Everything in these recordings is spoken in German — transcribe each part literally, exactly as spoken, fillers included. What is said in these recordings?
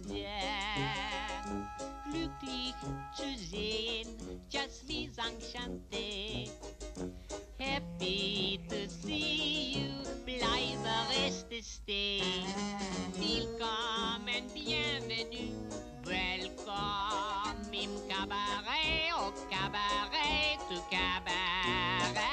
sehr glücklich zu sehen, just wie Enchanté. Happy to see you, bleibe, reste, stay. Willkommen, bienvenue, welcome im Cabaret, au Cabaret, au Cabaret.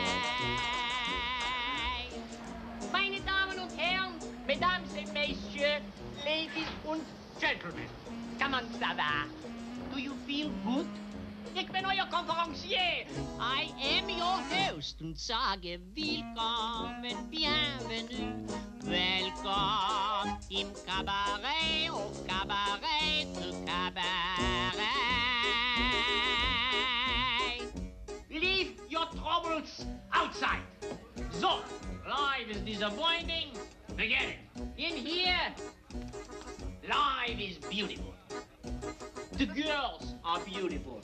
Meine Damen und Herren, Mesdames et Messieurs, Ladies und Gentlemen, comment ça va? Do you feel good? Ich bin euer Konferencier. I am your host und sage willkommen, bienvenue, welcome im Cabaret, au Cabaret, au Cabaret. Leave your troubles outside. So, life is disappointing. Forget it. In here, life is beautiful. The girls are beautiful.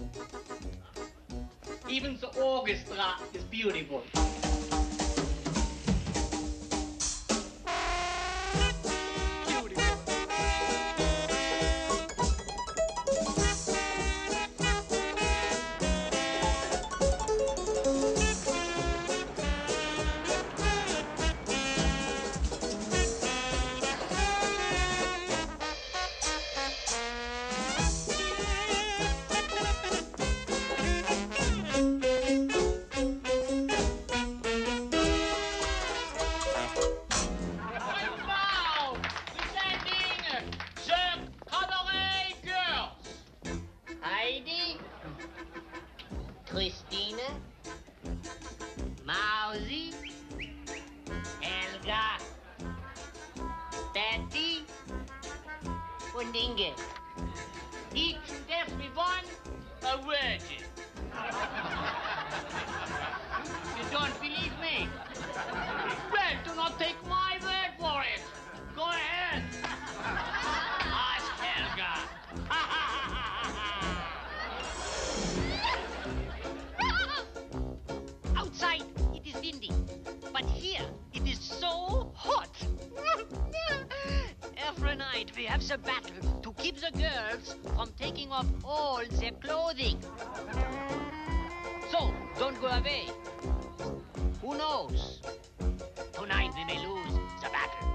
Even the orchestra is beautiful. Christine, Mausi, Helga, Betty und Inge. Each and every one a virgin. You don't believe me? Well, do not take my word for it. Go ahead. Ask Helga. Outside, it is windy, but here, it is so hot. Every night, we have the battle to keep the girls from taking off all their clothing. So, don't go away. Who knows? Tonight, we may lose the battle.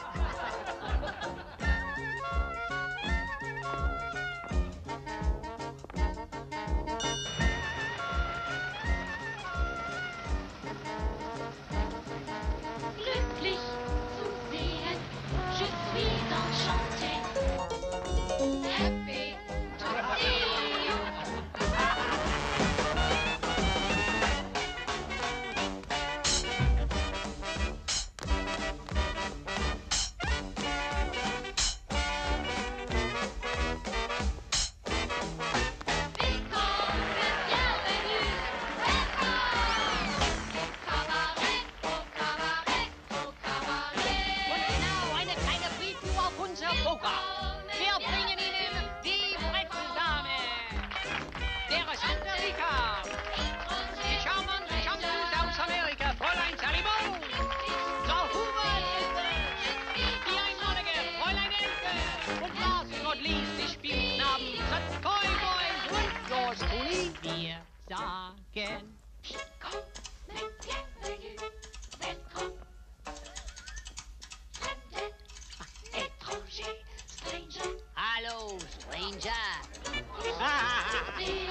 Wir bringen Ihnen die Brettendame, der aus Amerika, die charmante Chanteuse aus Amerika, Fräulein Salibou, Frau Huber, die einmalige Fräulein Elke und last not least die Spielknaben, the Toy Boys und yours truly. Wir sagen Hallo, Stranger.